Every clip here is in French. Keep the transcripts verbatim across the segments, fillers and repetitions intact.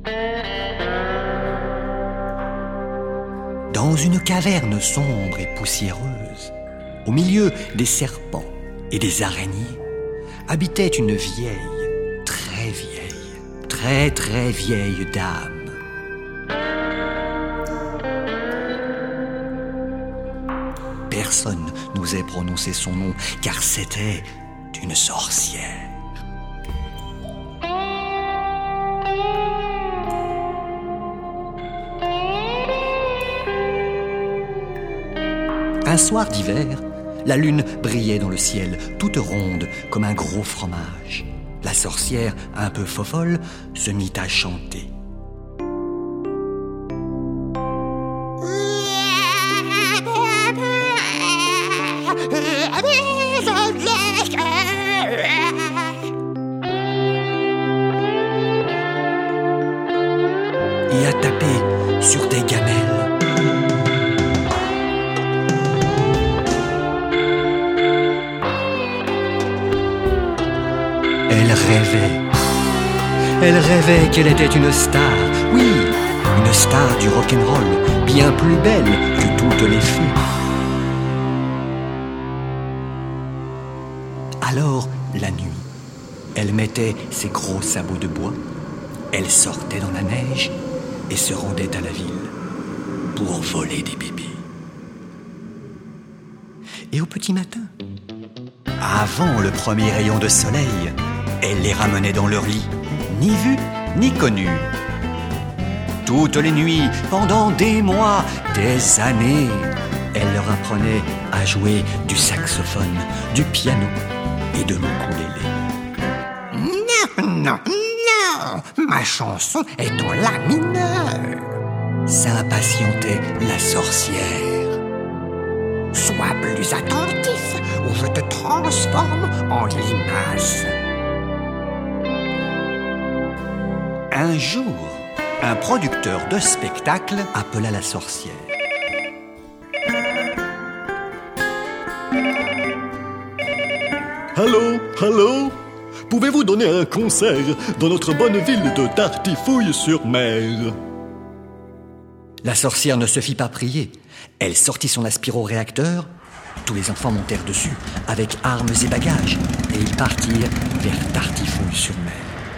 Dans une caverne sombre et poussiéreuse, au milieu des serpents et des araignées, habitait une vieille, très vieille, très très vieille dame. Personne n'osait prononcer son nom, car c'était une sorcière. Un soir d'hiver, la lune brillait dans le ciel, toute ronde comme un gros fromage. La sorcière, un peu fofolle, se mit à chanter. Et à taper sur des gamelles. Elle rêvait. Elle rêvait qu'elle était une star. Oui, une star du rock'n'roll, bien plus belle que toutes les fées. Alors, la nuit, elle mettait ses gros sabots de bois, elle sortait dans la neige et se rendait à la ville pour voler des bébés. Et au petit matin, avant le premier rayon de soleil, elle les ramenait dans leur lit, ni vus ni connus. Toutes les nuits, pendant des mois, des années, elle leur apprenait à jouer du saxophone, du piano et de l'ukulélé. Non, non, non, ma chanson est en la mineur, s'impatientait la sorcière. Sois plus attentif ou je te transforme en limace. Un jour, un producteur de spectacle appela la sorcière. Allô, allô? Pouvez-vous donner un concert dans notre bonne ville de Tartifouille-sur-Mer? La sorcière ne se fit pas prier. Elle sortit son aspiroréacteur. Tous les enfants montèrent dessus, avec armes et bagages, et ils partirent vers Tartifouille-sur-Mer.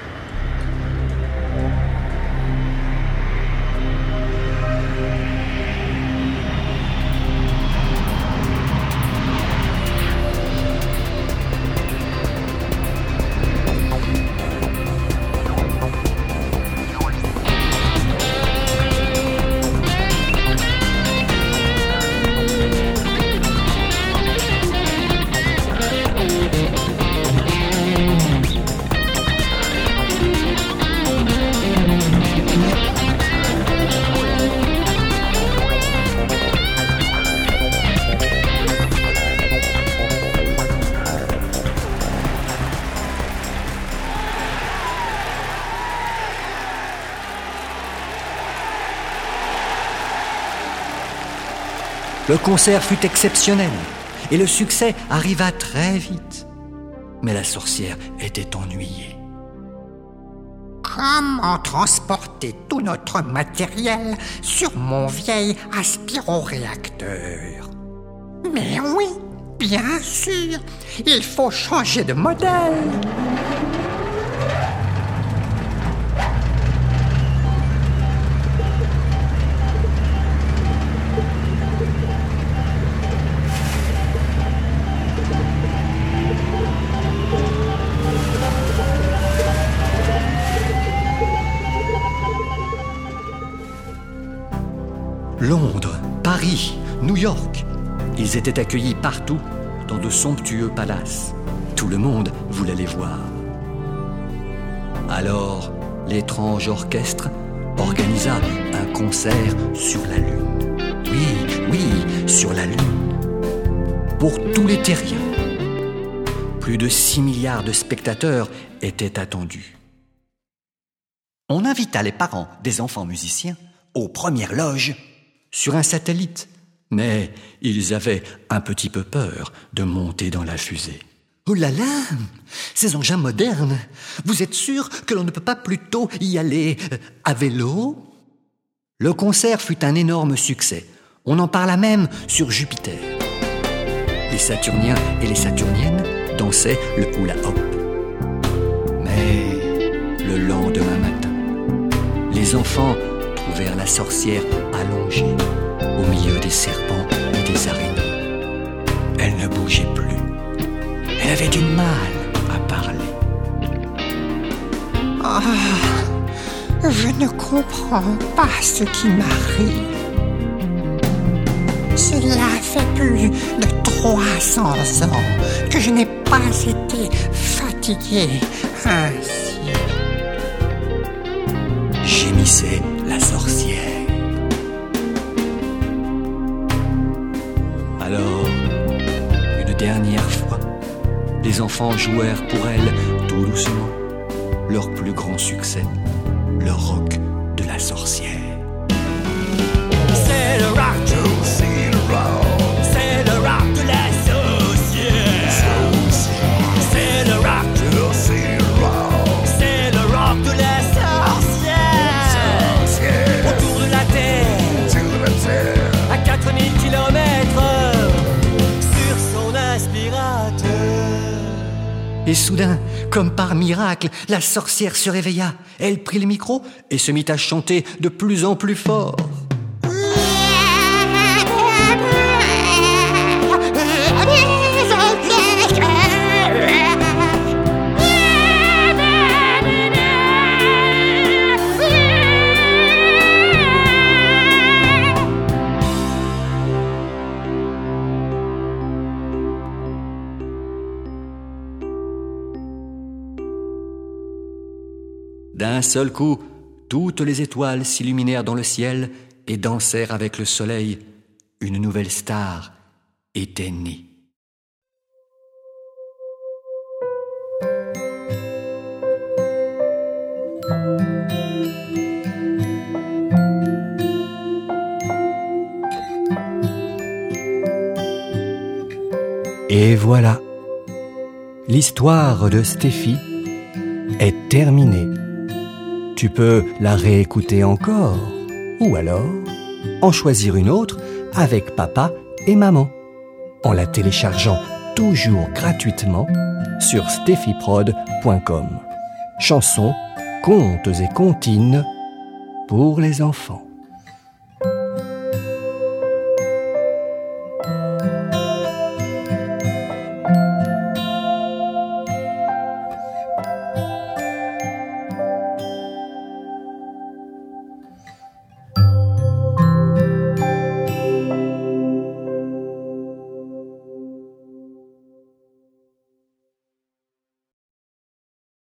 Le concert fut exceptionnel et le succès arriva très vite. Mais la sorcière était ennuyée. Comment transporter tout notre matériel sur mon vieil aspiroréacteur? Mais oui, bien sûr, il faut changer de modèle. Londres, Paris, New York, ils étaient accueillis partout dans de somptueux palaces. Tout le monde voulait les voir. Alors, l'étrange orchestre organisa un concert sur la Lune. Oui, oui, sur la Lune. Pour tous les terriens. Plus de six milliards de spectateurs étaient attendus. On invita les parents des enfants musiciens aux premières loges sur un satellite, mais ils avaient un petit peu peur de monter dans la fusée. Oh là là, ces engins modernes, vous êtes sûr que l'on ne peut pas plutôt y aller euh, à vélo ? Le concert fut un énorme succès. On en parla même sur Jupiter. Les Saturniens et les Saturniennes dansaient le hula-hop. Mais le lendemain matin, les enfants trouvèrent la sorcière allongée au milieu des serpents et des araignées. Elle ne bougeait plus. Elle avait du mal à parler. Ah, je ne comprends pas ce qui m'arrive. Cela fait plus de trois cents ans que je n'ai pas été fatigué ainsi. Gémissait la sorcière. Alors, une dernière fois, les enfants jouèrent pour elle tout doucement leur plus grand succès, le rock de la sorcière. C'est le rock, c'est le rock, c'est le rock de la sorcière. C'est le rock, c'est le rock, c'est le rock de la sorcière. Autour de la terre, à quatre mille kilomètres, sur son aspirateur. Et soudain, comme par miracle, la sorcière se réveilla. Elle prit le micro et se mit à chanter de plus en plus fort. D'un seul coup, toutes les étoiles s'illuminèrent dans le ciel et dansèrent avec le soleil. Une nouvelle star était née. Et voilà, l'histoire de Steffi est terminée. Tu peux la réécouter encore, ou alors en choisir une autre avec papa et maman, en la téléchargeant toujours gratuitement sur steffiprod point com. Chansons, contes et comptines pour les enfants.